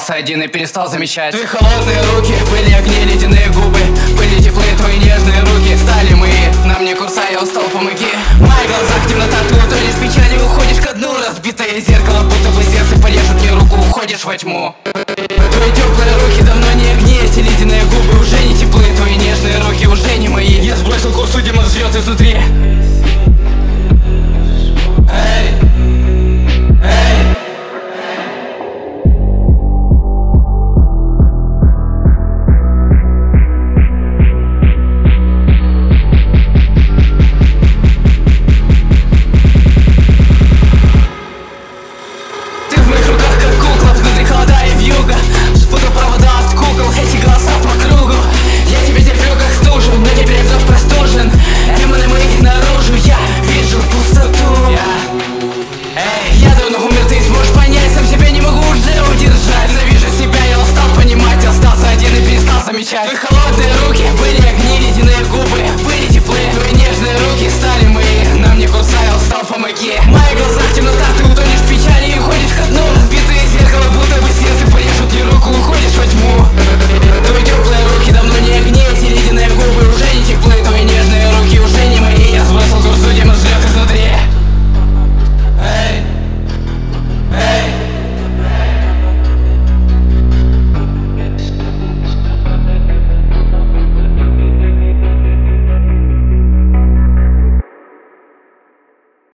остался один и перестал замечать. Твои холодные руки, были огни, ледяные губы, были теплые твои нежные руки. Стали мы, нам не курса, я устал, помоги. В моих глазах темнота, ты утонешь в печали, уходишь ко дну. Разбитое зеркало, будто бы сердце порежет мне руку, уходишь во тьму. Твои теплые руки давно не огни, эти ледяные губы уже не теплые, твои нежные руки уже не мои. Я сбросил курс, видимо, жжет изнутри. Твои холодные